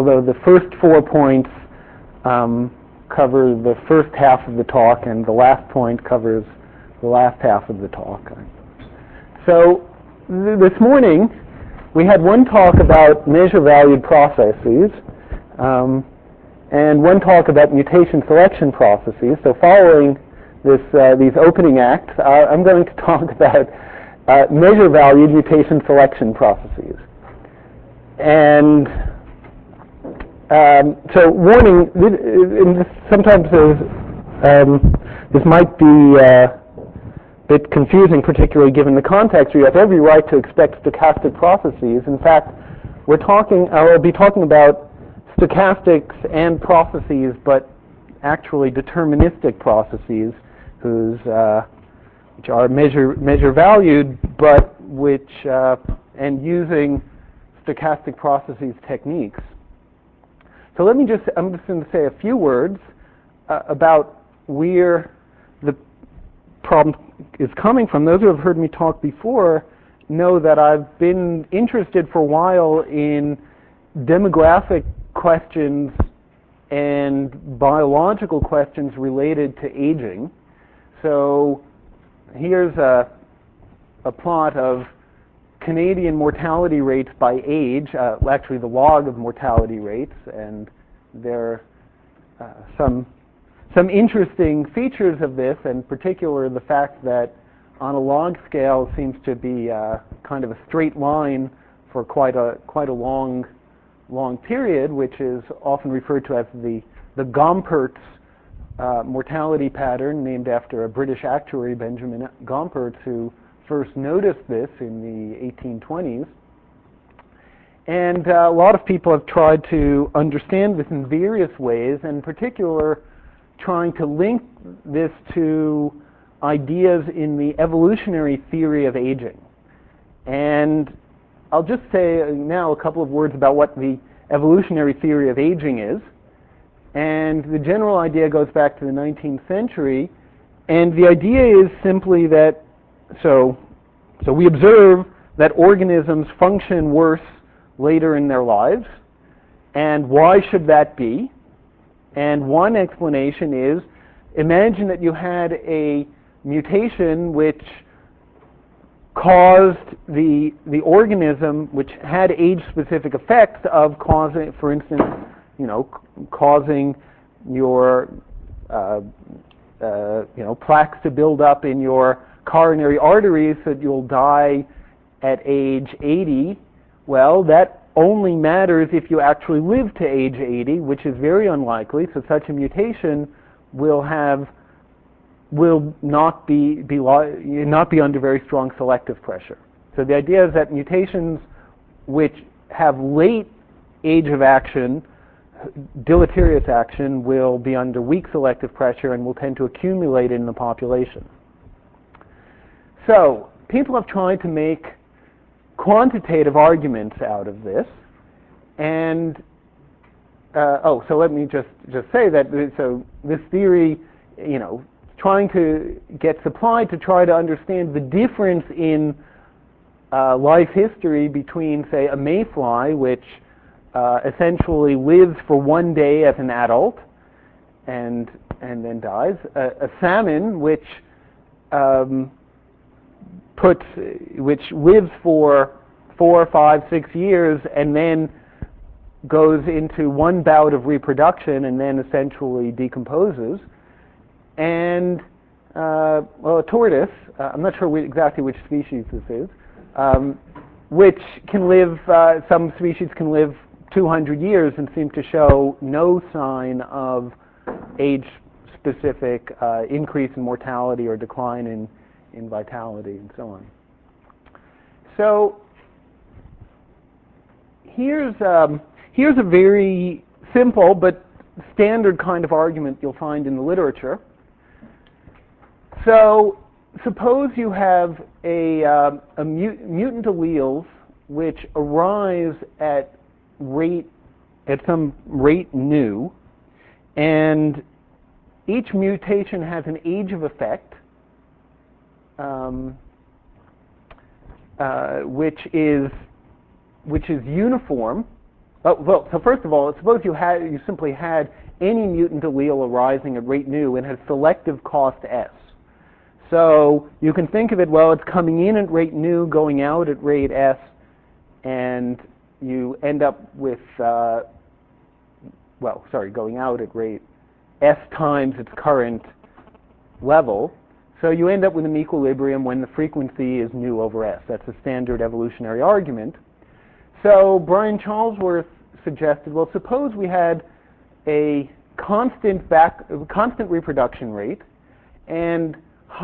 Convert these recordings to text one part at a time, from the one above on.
although the first 4 points cover the first half of the talk, and the last point covers the last half of the talk. So this morning we had one talk about measure-valued processes, and one talk about mutation selection processes. So following these opening acts, I'm going to talk about measure-valued mutation selection processes. And so warning, sometimes this might be a bit confusing, particularly given the context. You have every right to expect stochastic processes. In fact, I'll be talking about stochastics and processes, but actually deterministic processes which are measure valued, but and using stochastic processes techniques. So I'm just going to say a few words about where the problem is coming from. Those who have heard me talk before know that I've been interested for a while in demographic questions and biological questions related to aging. So here's a plot of Canadian mortality rates by age, actually the log of mortality rates, and there are some interesting features of this, and in particular the fact that on a log scale seems to be kind of a straight line for quite a long period, which is often referred to as the Gompertz mortality pattern, named after a British actuary, Benjamin Gompertz, who first noticed this in the 1820s. And a lot of people have tried to understand this in various ways, and in particular trying to link this to ideas in the evolutionary theory of aging. And I'll just say now a couple of words about what the evolutionary theory of aging is. And the general idea goes back to the 19th century, and the idea is simply that so we observe that organisms function worse later in their lives, and why should that be? And one explanation is, imagine that you had a mutation which caused the organism, which had age-specific effects of causing, for instance, causing your plaques to build up in your coronary arteries so that you'll die at age 80. Well, that only matters if you actually live to age 80, which is very unlikely. So such a mutation will not be under very strong selective pressure. So the idea is that mutations which have late age of action, deleterious action, will be under weak selective pressure and will tend to accumulate in the population. So people have tried to make quantitative arguments out of this, and so let me just say that this theory, trying to get supplied to try to understand the difference in life history between, say, a mayfly, which essentially lives for one day as an adult and then dies, a salmon which lives for 4, 5, 6 years and then goes into one bout of reproduction and then essentially decomposes, and a tortoise, I'm not sure exactly which species this is, which can live, some species can live 200 years and seem to show no sign of age-specific increase in mortality or decline in vitality and so on. So here's a very simple but standard kind of argument you'll find in the literature. So suppose you have a mutant alleles which arise at some rate nu, and each mutation has an age of effect, which is uniform Well, so first of all, suppose you simply had any mutant allele arising at rate nu and had selective cost S. So you can think of it, well, it's coming in at rate nu, going out at rate S, and you end up with, going out at rate S times its current level. So you end up with an equilibrium when the frequency is nu over S. That's a standard evolutionary argument. So Brian Charlesworth suggested, well, suppose we had a constant reproduction rate and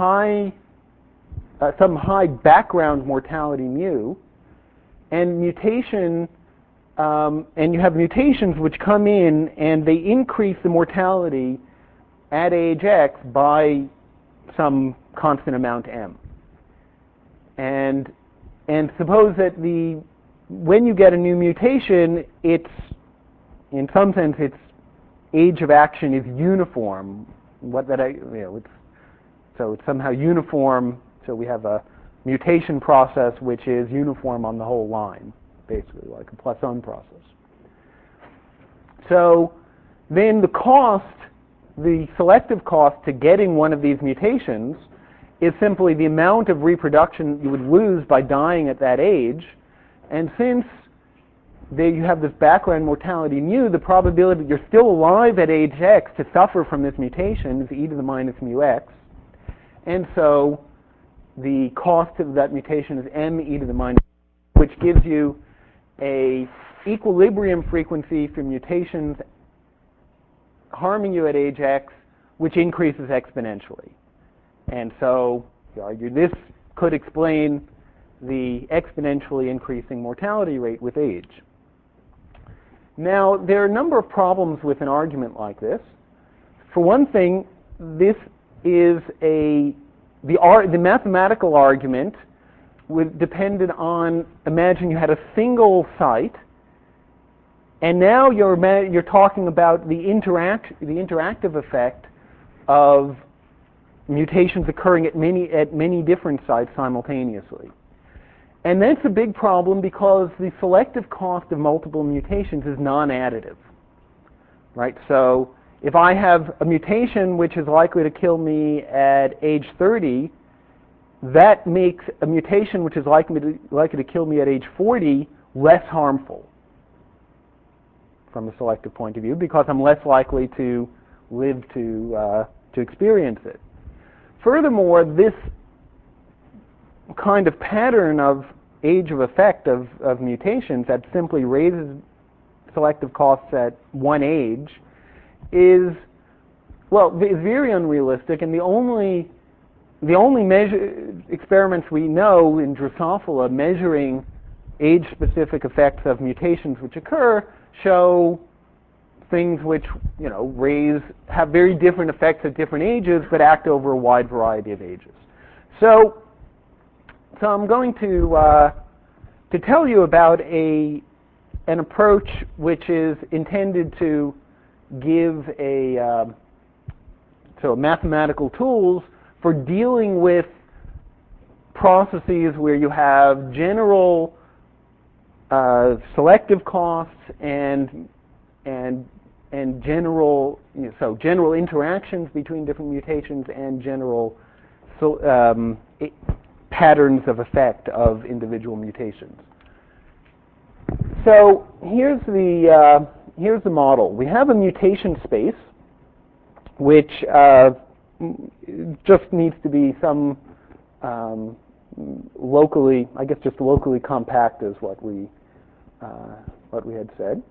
some high background mortality mu, and mutation, and you have mutations which come in and they increase the mortality at age X by some constant amount m. And suppose that when you get a new mutation, it's, in some sense, its age of action is uniform. So it's somehow uniform. So we have a mutation process which is uniform on the whole line, basically like a Poisson process. So then the selective cost to getting one of these mutations is simply the amount of reproduction you would lose by dying at that age. And since you have this background mortality mu, the probability that you're still alive at age X to suffer from this mutation is e to the minus mu x. And so the cost of that mutation is m e to the minus, which gives you a equilibrium frequency for mutations harming you at age X, which increases exponentially. And so you argue this could explain the exponentially increasing mortality rate with age. Now, there are a number of problems with an argument like this. For one thing, this is the mathematical argument depended on, imagine you had a single site, and now you're talking about the interactive effect of mutations occurring at many different sites simultaneously. And that's a big problem because the selective cost of multiple mutations is non-additive, right? So if I have a mutation which is likely to kill me at age 30, that makes a mutation which is likely to kill me at age 40 less harmful from a selective point of view because I'm less likely to live to experience it. Furthermore, this kind of pattern of age of effect of mutations that simply raises selective costs at one age is very unrealistic, and the only experiments we know in Drosophila measuring age-specific effects of mutations which occur show things which have very different effects at different ages but act over a wide variety of ages. So I'm going to tell you about an approach which is intended to give mathematical tools for dealing with processes where you have general selective costs and general general interactions between different mutations and general patterns of effect of individual mutations. So here's the model. We have a mutation space, which just needs to be some locally compact is what we had said.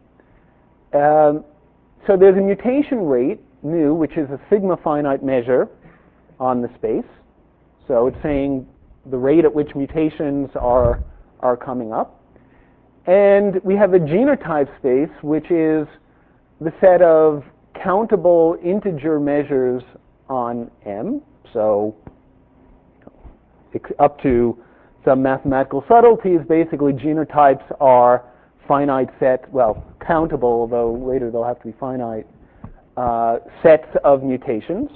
So there's a mutation rate, nu, which is a sigma finite measure on the space. So it's saying the rate at which mutations are coming up. And we have a genotype space, which is the set of countable integer measures on M. So up to some mathematical subtleties, basically genotypes are finite sets, countable, although later they'll have to be finite, sets of mutations.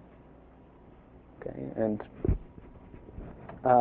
Okay, and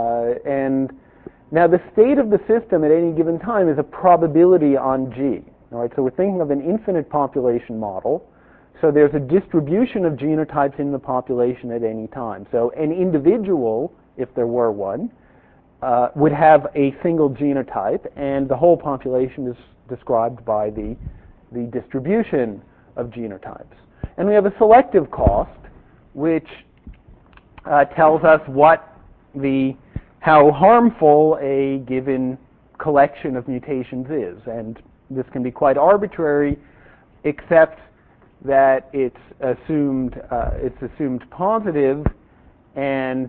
now the state of the system at any given time is a probability on G. All right, so we're thinking of an infinite population model. So there's a distribution of genotypes in the population at any time. So an individual, if there were one, would have a single genotype, and the whole population is described by the distribution of genotypes. And we have a selective cost, which tells us how harmful a given collection of mutations is. And this can be quite arbitrary, except that it's assumed positive, and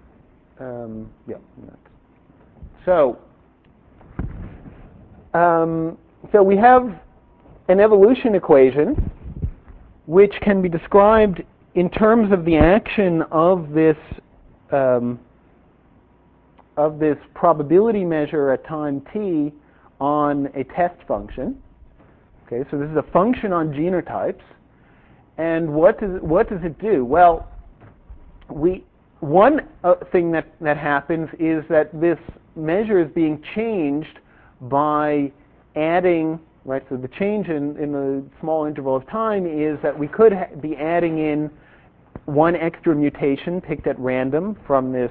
So we have an evolution equation which can be described in terms of the action of this probability measure at time t on a test function. Okay, so this is a function on genotypes, and what does it do? Well, one thing that happens is that this measure is being changed by adding, right, so the change in the small interval of time is that we could be adding in one extra mutation picked at random from this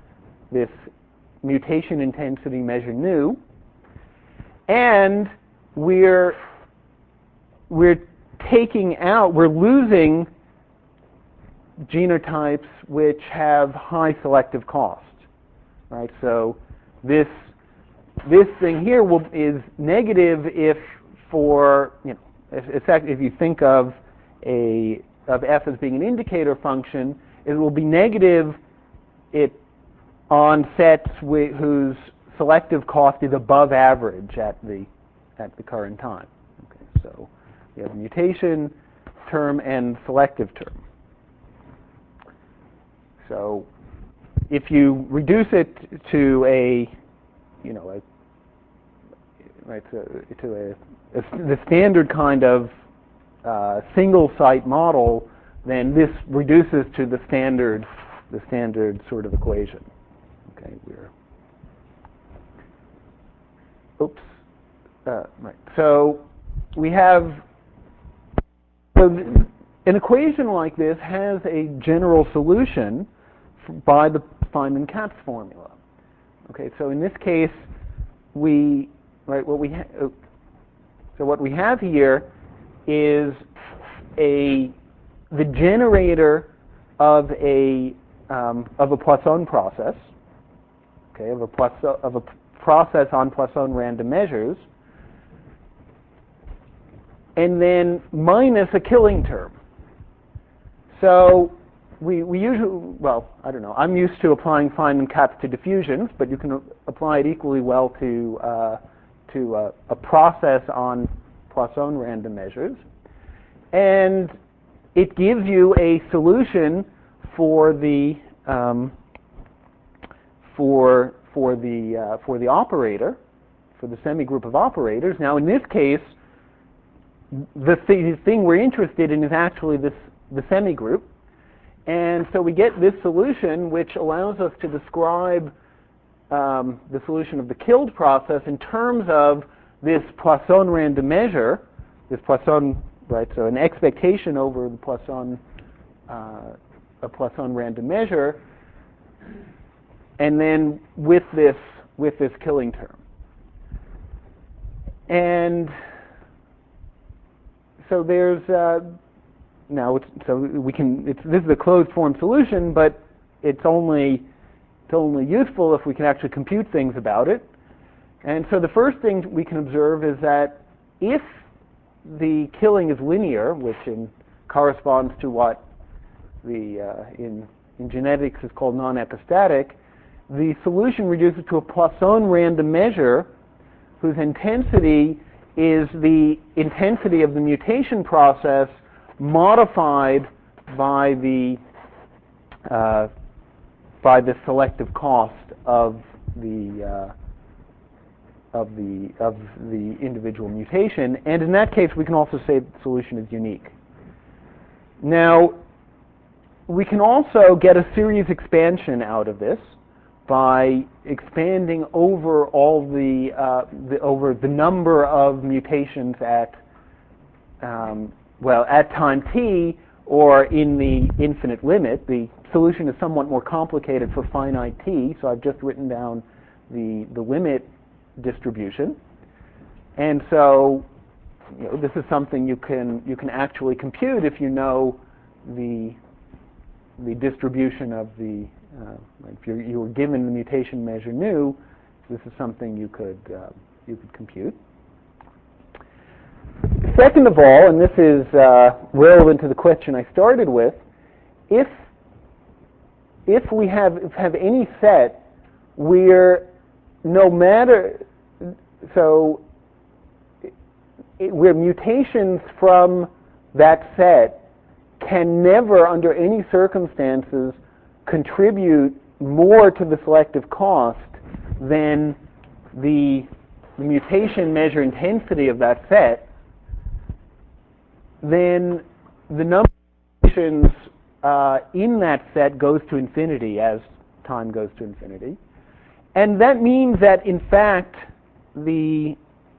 mutation intensity measure nu, and we're losing genotypes which have high selective cost, right? So this thing here is negative if you think of f as being an indicator function. It will be negative on sets whose selective cost is above average at the current time. Okay, so we have a mutation term and selective term. So if you reduce it to the standard kind of single site model, then this reduces to the standard sort of equation. Okay, right. So we have an equation like this has a general solution by the Feynman-Katz formula. Okay, so in this case, what we have here is the generator of a Poisson process. Okay, of a process on Poisson random measures, and then minus a killing term. So we usually, I don't know, I'm used to applying Feynman-Katz to diffusions, but you can apply it equally well to a process on Poisson random measures, and it gives you a solution for the operator, for the semigroup of operators. Now, in this case, the thing we're interested in is actually the semigroup, and so we get this solution which allows us to describe the solution of the killed process in terms of this Poisson random measure, this Poisson, right? So an expectation over the Poisson, a Poisson random measure, and then with this killing term. And so there's this is a closed form solution, but it's only useful if we can actually compute things about it. And so the first thing we can observe is that if the killing is linear, which corresponds to what in genetics is called non-epistatic, the solution reduces to a Poisson random measure whose intensity is the intensity of the mutation process modified by the selective cost of the individual mutation, and in that case we can also say the solution is unique. Now, we can also get a series expansion out of this, by expanding over all over the number of mutations at at time t, or in the infinite limit. The solution is somewhat more complicated for finite t, so I've just written down the limit distribution. And so this is something you can actually compute if you know the distribution of the if you were given the mutation measure nu. This is something you could compute. Second of all, and this is relevant to the question I started with, if we have any set where no matter where mutations from that set can never, under any circumstances, contribute more to the selective cost than the mutation measure intensity of that set, then the number of mutations in that set goes to infinity as time goes to infinity. And that means that, in fact, the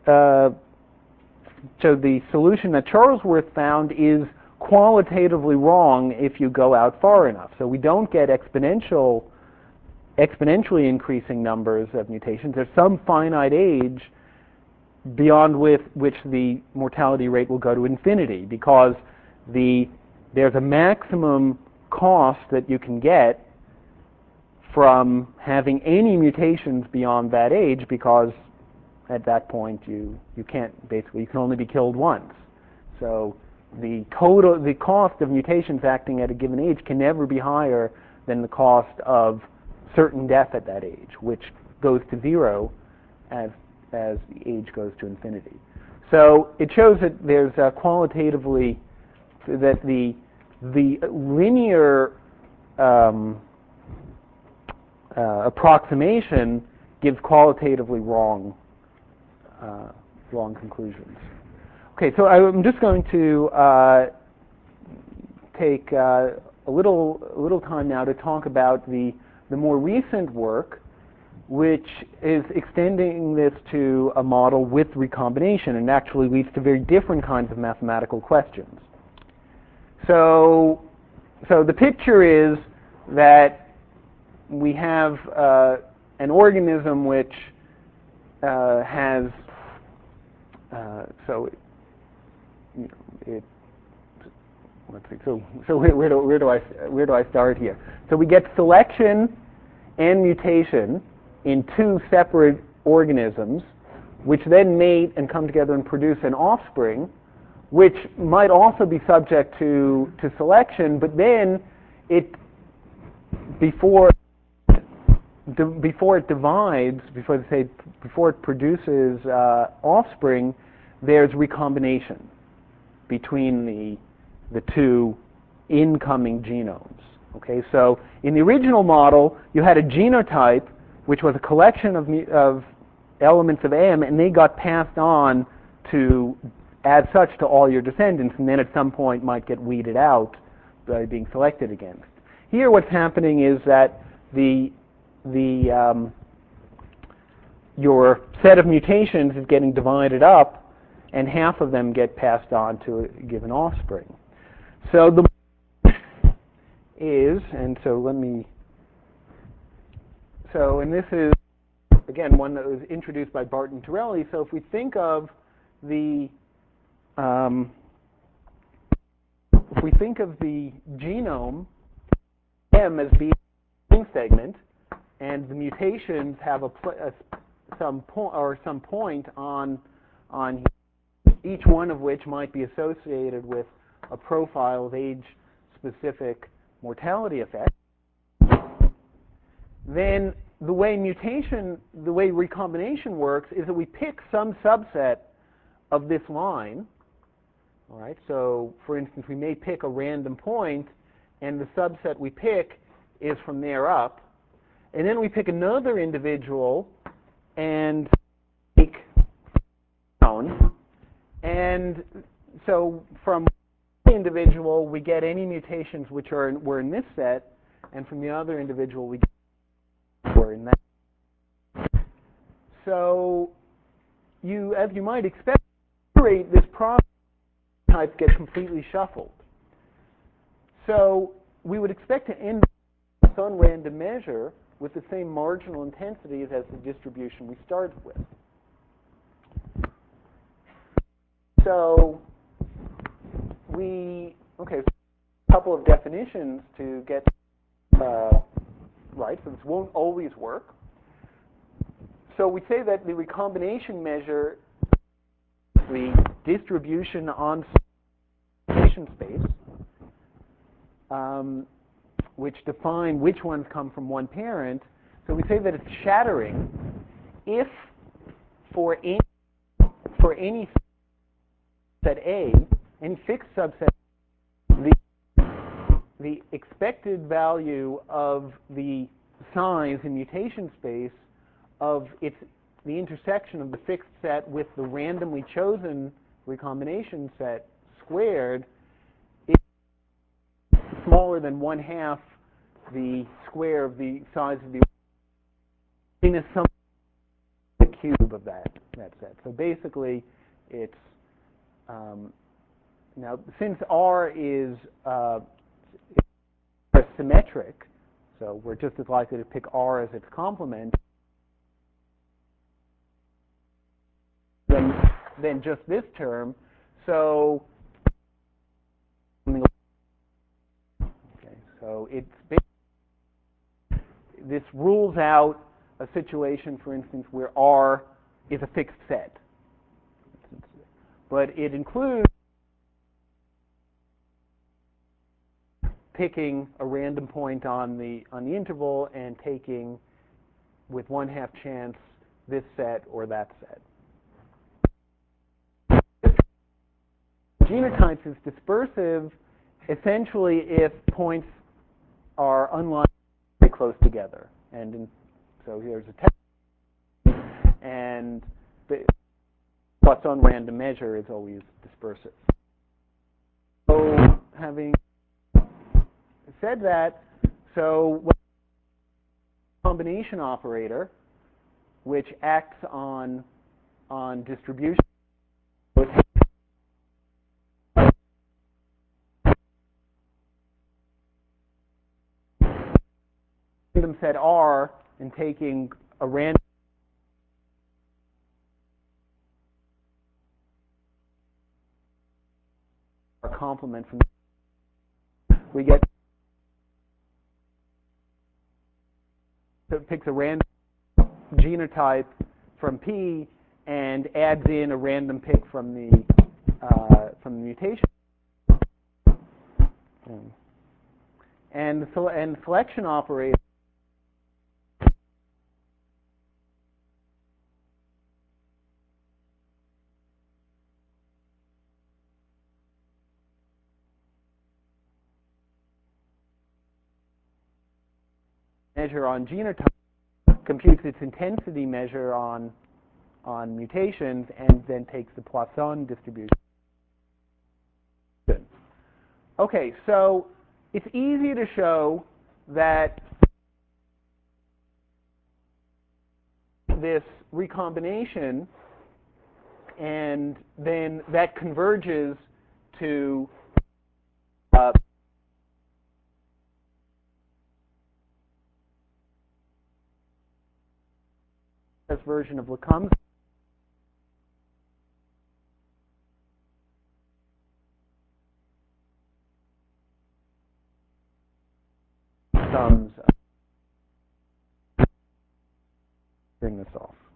solution that Charlesworth found is qualitatively wrong if you go out far enough. So we don't get exponentially increasing numbers of mutations. There's some finite age beyond which the mortality rate will go to infinity, because there's a maximum cost that you can get from having any mutations beyond that age, because at that point you can only be killed once. So the cost of mutations acting at a given age can never be higher than the cost of certain death at that age, which goes to zero as the age goes to infinity. So it shows that there's qualitatively that the linear approximation gives qualitatively wrong conclusions. Okay, so I'm just going to take a little time now to talk about the more recent work, which is extending this to a model with recombination, and actually leads to very different kinds of mathematical questions. So the picture is that we have an organism which has let's see. So where do I start here? So we get selection and mutation in two separate organisms, which then mate and come together and produce an offspring, which might also be subject to selection, but then before it divides, before it produces offspring, there's recombination between the two incoming genomes. Okay, so in the original model, you had a genotype, which was a collection of elements of M, and they got passed on as such to all your descendants, and then at some point might get weeded out by being selected against. Here, what's happening is that your set of mutations is getting divided up, and half of them get passed on to a given offspring. So the is, and this is again one that was introduced by Barton Torelli. So if we think of the genome M as being a string segment, and the mutations have some point on each one of which might be associated with a profile of age-specific mortality effect, then the way recombination works is that we pick some subset of this line. All right. So, for instance, we may pick a random point, and the subset we pick is from there up, and then we pick another individual and take down, and so from one individual we get any mutations which were in this set, and from the other individual we get. or in that. So as you might expect, this process types get completely shuffled. So we would expect to end some random measure with the same marginal intensities as the distribution we started with. So so a couple of definitions to get right. So this won't always work. So we say that the recombination measure the distribution on space, which define which ones come from one parent. So we say that it's shattering if for any set A, any fixed subset, the expected value of the size in mutation space of the intersection of the fixed set with the randomly chosen recombination set squared is smaller than 1/2 the square of the size of the minus some the cube of that set. So basically, it's now since R is symmetric, so we're just as likely to pick R as its complement than just this term. So this rules out a situation, for instance, where R is a fixed set. But it includes picking a random point on the interval and taking with 1/2 chance this set or that set. Genotypes is dispersive essentially if points are unlike very close together. And so here's a test, and the Poisson random measure is always dispersive. So having said that, so combination operator, which acts on distribution, random set R and taking a random complement from we get so it picks a random genotype from P and adds in a random pick from the mutation. And selection operator measure on genotype computes its intensity measure on mutations and then takes the Poisson distribution. Okay, so it's easy to show that this recombination and then that converges to this version of Lecombe's sums. Bring this off.